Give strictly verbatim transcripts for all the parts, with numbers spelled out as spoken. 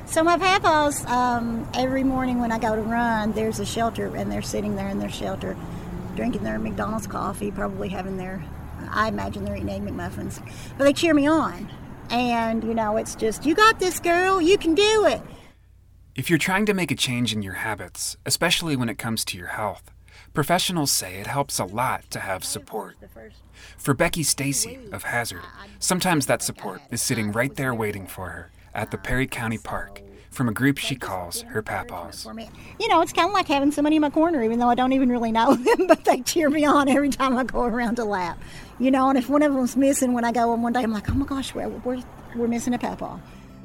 So my papaws, um, every morning when I go to run, there's a shelter, and they're sitting there in their shelter, drinking their McDonald's coffee, probably having their, I imagine they're eating Egg McMuffins. But they cheer me on. And, you know, it's just, you got this, girl, you can do it. If you're trying to make a change in your habits, especially when it comes to your health, professionals say it helps a lot to have support. For Becky Stacy of Hazard, sometimes that support is sitting right there waiting for her at the Perry County Park from a group she calls her papaws. You know, it's kind of like having somebody in my corner, even though I don't even really know them, but they cheer me on every time I go around to lap. You know, and if one of them's missing when I go on one day, I'm like, oh my gosh, we're, we're, we're missing a papaw.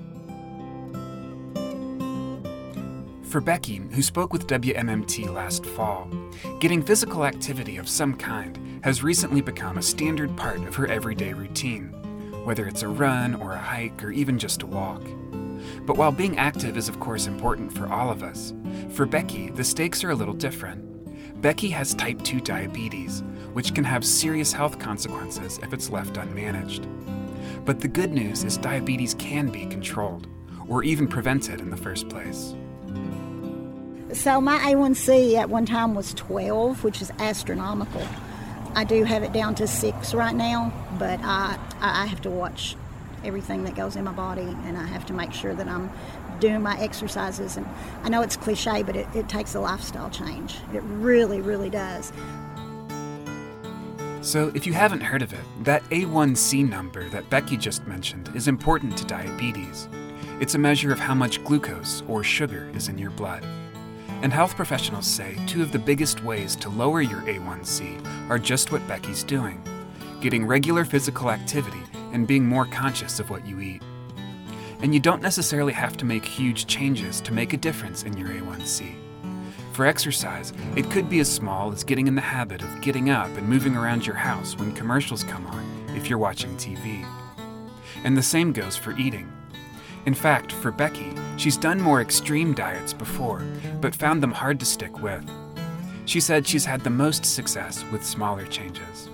For Becky, who spoke with W M M T last fall, getting physical activity of some kind has recently become a standard part of her everyday routine, whether it's a run or a hike or even just a walk. But while being active is of course important for all of us, for Becky, the stakes are a little different. Becky has type two diabetes, which can have serious health consequences if it's left unmanaged. But the good news is diabetes can be controlled, or even prevented in the first place. So my A one C at one time was twelve, which is astronomical. I do have it down to six right now, but I, I have to watch everything that goes in my body, and I have to make sure that I'm doing my exercises. And I know it's cliche, but it, it takes a lifestyle change. It really, really does. So if you haven't heard of it, that A one C number that Becky just mentioned is important to diabetes. It's a measure of how much glucose or sugar is in your blood. And health professionals say two of the biggest ways to lower your A one C are just what Becky's doing, getting regular physical activity and being more conscious of what you eat. And you don't necessarily have to make huge changes to make a difference in your A one C. For exercise, it could be as small as getting in the habit of getting up and moving around your house when commercials come on if you're watching T V. And the same goes for eating. In fact, for Becky, she's done more extreme diets before, but found them hard to stick with. She said she's had the most success with smaller changes.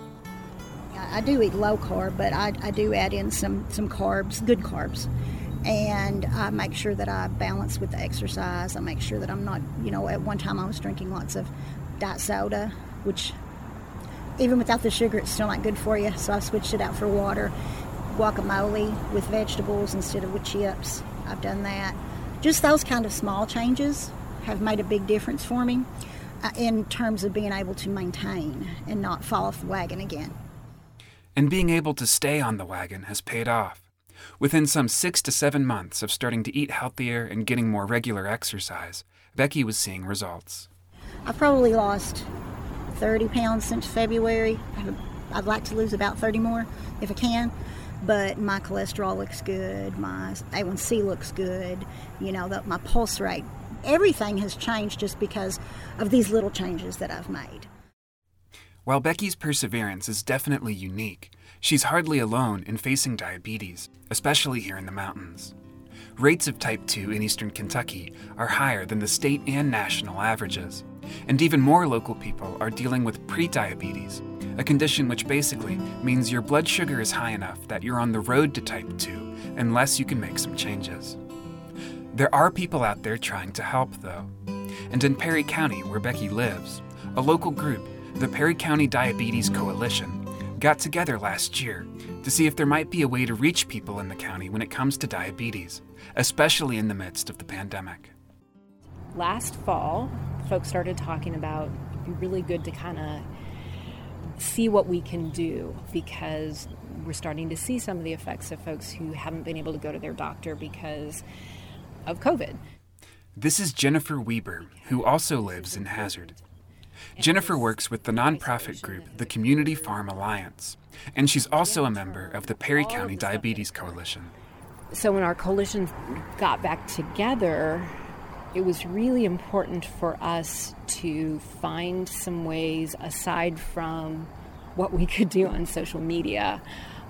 I do eat low carb, but I, I do add in some, some carbs, good carbs. And I make sure that I balance with the exercise. I make sure that I'm not, you know, at one time I was drinking lots of diet soda, which even without the sugar, it's still not good for you. So I switched it out for water. Guacamole with vegetables instead of with chips. I've done that. Just those kind of small changes have made a big difference for me uh, in terms of being able to maintain and not fall off the wagon again. And being able to stay on the wagon has paid off. Within some six to seven months of starting to eat healthier and getting more regular exercise, Becky was seeing results. I've probably lost thirty pounds since February. I'd like to lose about thirty more if I can. But my cholesterol looks good, my A one C looks good, you know, the, my pulse rate. Everything has changed just because of these little changes that I've made. While Becky's perseverance is definitely unique, she's hardly alone in facing diabetes, especially here in the mountains. Rates of type two in eastern Kentucky are higher than the state and national averages, and even more local people are dealing with prediabetes, a condition which basically means your blood sugar is high enough that you're on the road to type two unless you can make some changes. There are people out there trying to help, though. And in Perry County, where Becky lives, a local group, the Perry County Diabetes Coalition, got together last year to see if there might be a way to reach people in the county when it comes to diabetes, especially in the midst of the pandemic. Last fall, folks started talking about it'd be really good to kind of see what we can do, because we're starting to see some of the effects of folks who haven't been able to go to their doctor because of COVID. This is Jennifer Weber, who also lives in Hazard. Jennifer works with the nonprofit group, the Community Farm Alliance, and she's also a member of the Perry County Diabetes Coalition. So when our coalition got back together, it was really important for us to find some ways, aside from what we could do on social media,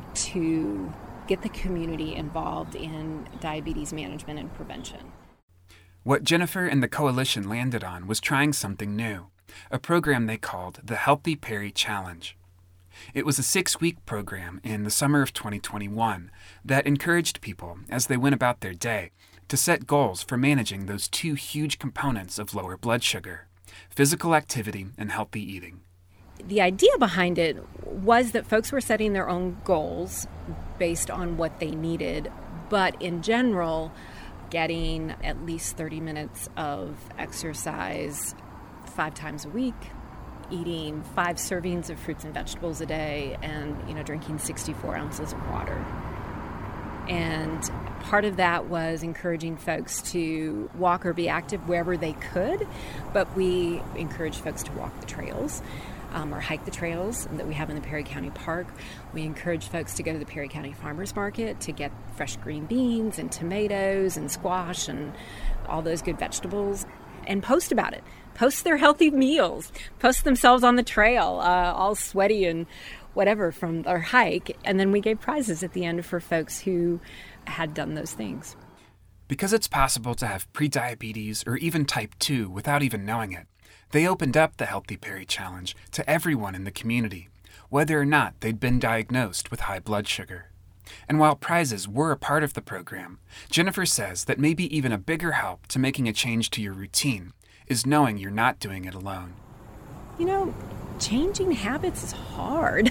to get the community involved in diabetes management and prevention. What Jennifer and the coalition landed on was trying something new, a program they called the Healthy Perry Challenge. It was a six-week program in the summer of twenty twenty-one that encouraged people, as they went about their day, to set goals for managing those two huge components of lower blood sugar, physical activity and healthy eating. The idea behind it was that folks were setting their own goals based on what they needed, but in general, getting at least thirty minutes of exercise five times a week, eating five servings of fruits and vegetables a day, and you know, drinking sixty-four ounces of water. And part of that was encouraging folks to walk or be active wherever they could, but we encouraged folks to walk the trails um, or hike the trails that we have in the Perry County Park. We encouraged folks to go to the Perry County Farmers Market to get fresh green beans and tomatoes and squash and all those good vegetables, and post about it. Post their healthy meals, post themselves on the trail, uh, all sweaty and whatever from their hike, and then we gave prizes at the end for folks who had done those things. Because it's possible to have prediabetes or even type two without even knowing it, they opened up the Healthy Perry Challenge to everyone in the community, whether or not they'd been diagnosed with high blood sugar. And while prizes were a part of the program, Jennifer says that maybe even a bigger help to making a change to your routine is knowing you're not doing it alone. You know, changing habits is hard.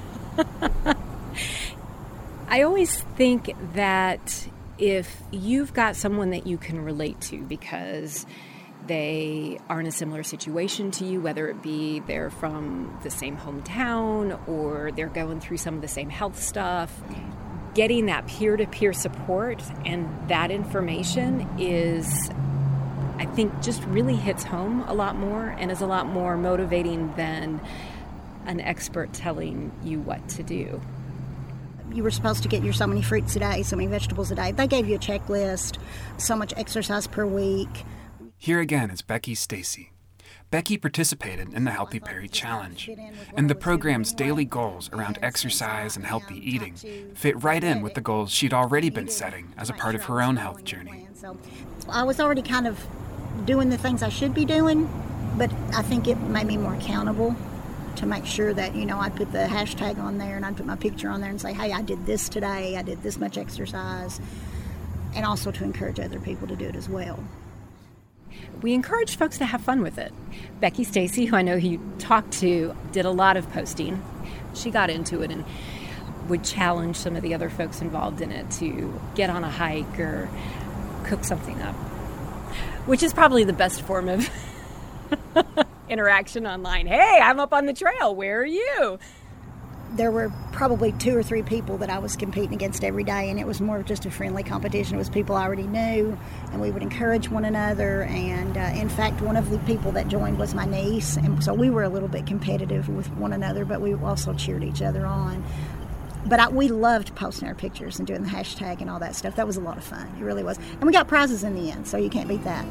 I always think that if you've got someone that you can relate to because they are in a similar situation to you, whether it be they're from the same hometown or they're going through some of the same health stuff, getting that peer-to-peer support and that information is, I think, just really hits home a lot more and is a lot more motivating than an expert telling you what to do. You were supposed to get your so many fruits a day, so many vegetables a day. They gave you a checklist, so much exercise per week. Here again is Becky Stacy. Becky participated in the Healthy Perry Challenge, and the program's daily goals around exercise and healthy eating fit right in with the goals she'd already been setting as a part of her own health journey. I was already kind of doing the things I should be doing, but I think it made me more accountable to make sure that, you know, I'd put the hashtag on there and I'd put my picture on there and say, hey, I did this today, I did this much exercise, and also to encourage other people to do it as well. We encourage folks to have fun with it. Becky Stacy, who I know you talked to, did a lot of posting. She got into it and would challenge some of the other folks involved in it to get on a hike or cook something up, which is probably the best form of interaction online. Hey, I'm up on the trail. Where are you? There were probably two or three people that I was competing against every day, and it was more of just a friendly competition. It was people I already knew, and we would encourage one another. And uh, in fact, one of the people that joined was my niece, and so we were a little bit competitive with one another, but we also cheered each other on. But I, we loved posting our pictures and doing the hashtag and all that stuff. That was a lot of fun. It really was. And we got prizes in the end, so you can't beat that.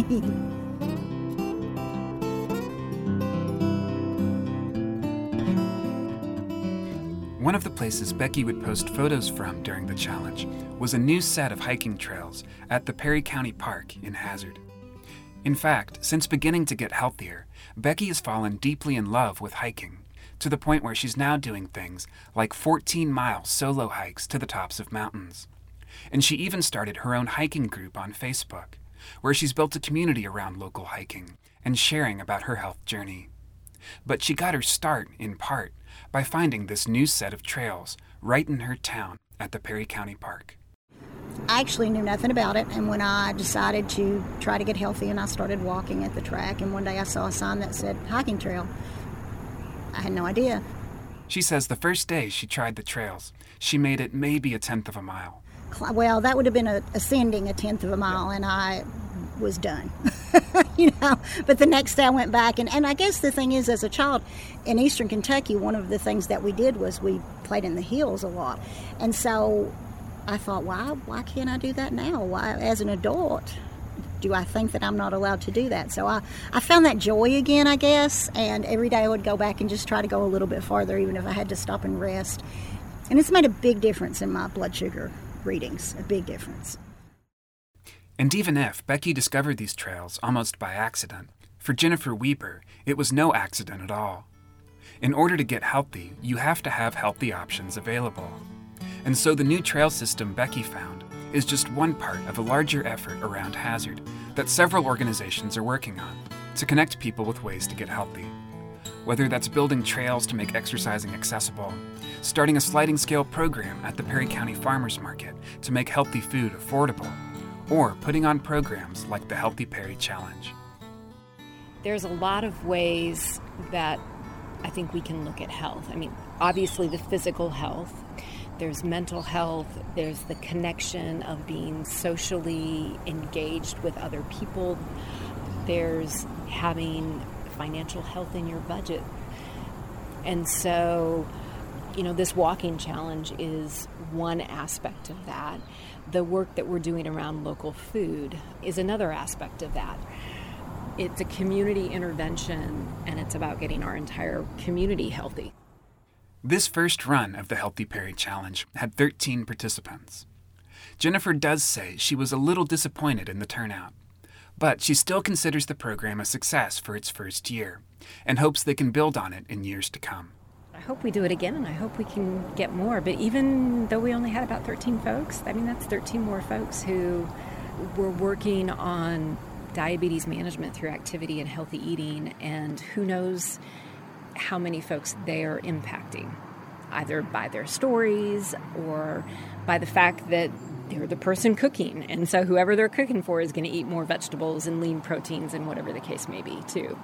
One of the places Becky would post photos from during the challenge was a new set of hiking trails at the Perry County Park in Hazard. In fact, since beginning to get healthier, Becky has fallen deeply in love with hiking, to the point where she's now doing things like fourteen-mile solo hikes to the tops of mountains. And she even started her own hiking group on Facebook, where she's built a community around local hiking and sharing about her health journey. But she got her start, in part, by finding this new set of trails right in her town at the Perry County Park. I actually knew nothing about it, and when I decided to try to get healthy and I started walking at the track, and one day I saw a sign that said hiking trail. I had no idea. She says the first day she tried the trails, she made it maybe a tenth of a mile. Well, that would have been a, ascending a tenth of a mile, and I was done. you know, but the next day I went back, and, and I guess the thing is, as a child in eastern Kentucky, one of the things that we did was we played in the hills a lot, and so I thought, why why can't I do that now? Why, as an adult, do I think that I'm not allowed to do that? So I, I found that joy again, I guess, and every day I would go back and just try to go a little bit farther, even if I had to stop and rest. And it's made a big difference in my blood sugar readings, a big difference. And even if Becky discovered these trails almost by accident, for Jennifer Weeper, it was no accident at all. In order to get healthy, you have to have healthy options available. And so the new trail system Becky found is just one part of a larger effort around hazard that several organizations are working on to connect people with ways to get healthy. Whether that's building trails to make exercising accessible, starting a sliding scale program at the Perry County Farmers Market to make healthy food affordable, or putting on programs like the Healthy Perry Challenge. There's a lot of ways that I think we can look at health. I mean, obviously the physical health, there's mental health, there's the connection of being socially engaged with other people, there's having financial health in your budget. And so, you know, this walking challenge is one aspect of that. The work that we're doing around local food is another aspect of that. It's a community intervention, and it's about getting our entire community healthy. This first run of the Healthy Perry Challenge had thirteen participants. Jennifer does say she was a little disappointed in the turnout, but she still considers the program a success for its first year and hopes they can build on it in years to come. I hope we do it again, and I hope we can get more. But even though we only had about thirteen folks, I mean, that's thirteen more folks who were working on diabetes management through activity and healthy eating, and who knows how many folks they are impacting, either by their stories or by the fact that they're the person cooking. And so whoever they're cooking for is going to eat more vegetables and lean proteins and whatever the case may be, too.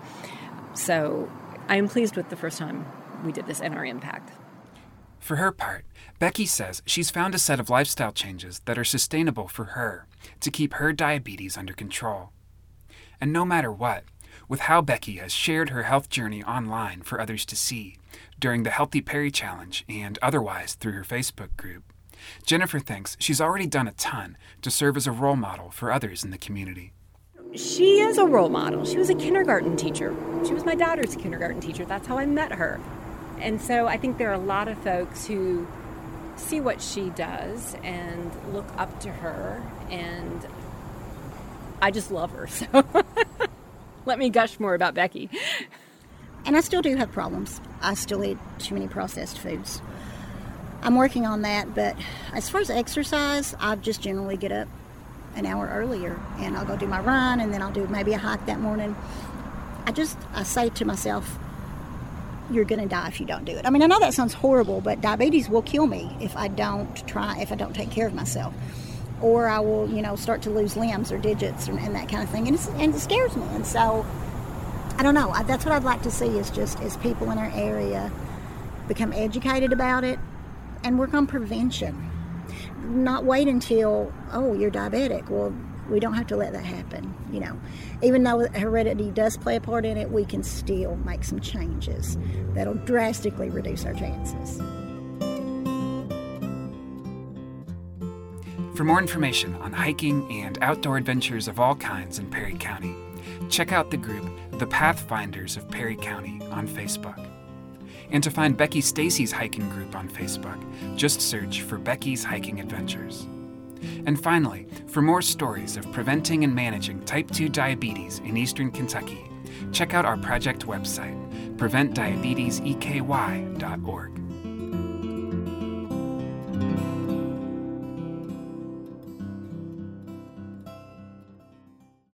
So I am pleased with the first time we did this and our impact. For her part, Becky says she's found a set of lifestyle changes that are sustainable for her to keep her diabetes under control. And no matter what, with how Becky has shared her health journey online for others to see during the Healthy Perry Challenge and otherwise through her Facebook group, Jennifer thinks she's already done a ton to serve as a role model for others in the community. She is a role model. She was a kindergarten teacher. She was my daughter's kindergarten teacher. That's how I met her. And so I think there are a lot of folks who see what she does and look up to her, and I just love her. So let me gush more about Becky. And I still do have problems. I still eat too many processed foods. I'm working on that, but as far as exercise, I just generally get up an hour earlier and I'll go do my run, and then I'll do maybe a hike that morning. I just, I say to myself, you're going to die if you don't do it. I mean, I know that sounds horrible, but diabetes will kill me if I don't try, if I don't take care of myself. Or I will, you know, start to lose limbs or digits and, and that kind of thing. And, it's, and it scares me. And so, I don't know. I, that's what I'd like to see is just as people in our area become educated about it and work on prevention. Not wait until, oh, you're diabetic. Well, we don't have to let that happen, you know. Even though heredity does play a part in it, we can still make some changes that'll drastically reduce our chances. For more information on hiking and outdoor adventures of all kinds in Perry County, check out the group The Pathfinders of Perry County on Facebook. And to find Becky Stacy's hiking group on Facebook, just search for Becky's Hiking Adventures. And finally, for more stories of preventing and managing type two diabetes in eastern Kentucky, check out our project website, prevent diabetes e k y dot org.